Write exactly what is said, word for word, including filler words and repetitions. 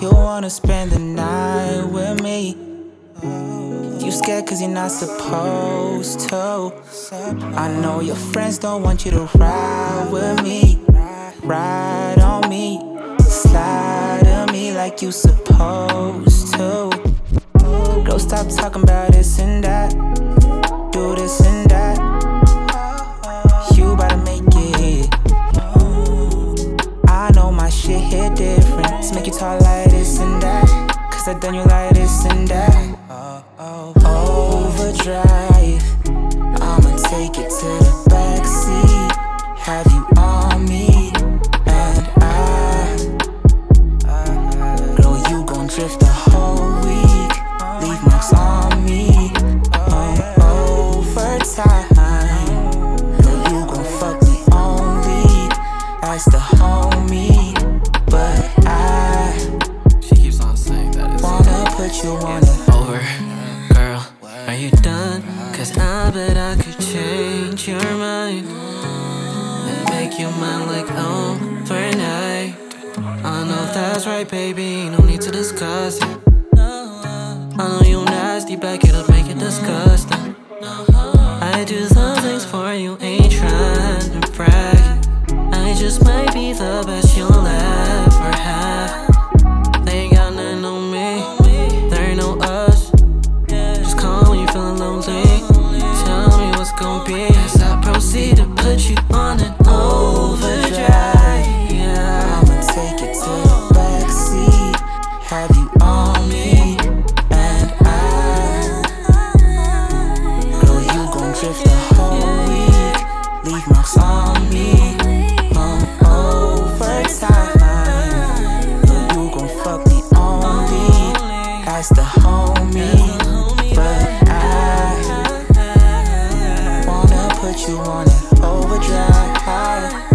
You wanna spend the night with me. You scared cause you're not supposed to. I know your friends don't want you to ride with me. Ride on me, slide on me like you supposed to. Girl, stop talking about this and that. Do this and that. You about to make it. I know my shit hit different. Let's make you talk like this and that. Cause I done you like this and that. Overdrive, I'ma take it to the backseat. Have you on me, and I girl, you gon' drift the whole week. Leave marks on me, on overtime. Girl, you gon' fuck me only as the homie. But I She keeps on saying that it's wanna put you on it. over. Girl, are you done? Cause I bet I could change your mind and make you mine like overnight. I know that's right, baby, no need to discuss it. I know you nasty, back it up, make it disgusting. I do some things for you, ain't trying to brag. I just might be the best you'll ever have. They ain't got nothing on me, there ain't no us. Just call when you feeling lonely. Tell me what's gon' be as I proceed to put you on an overdrive. Yeah, I'ma take it to the backseat. Have you on me, and I girl, you gon' drift the whole week. Leave marks on me, on overtime. Girl, you gon' fuck me only as the homie. But I wanna put you on an overdrive.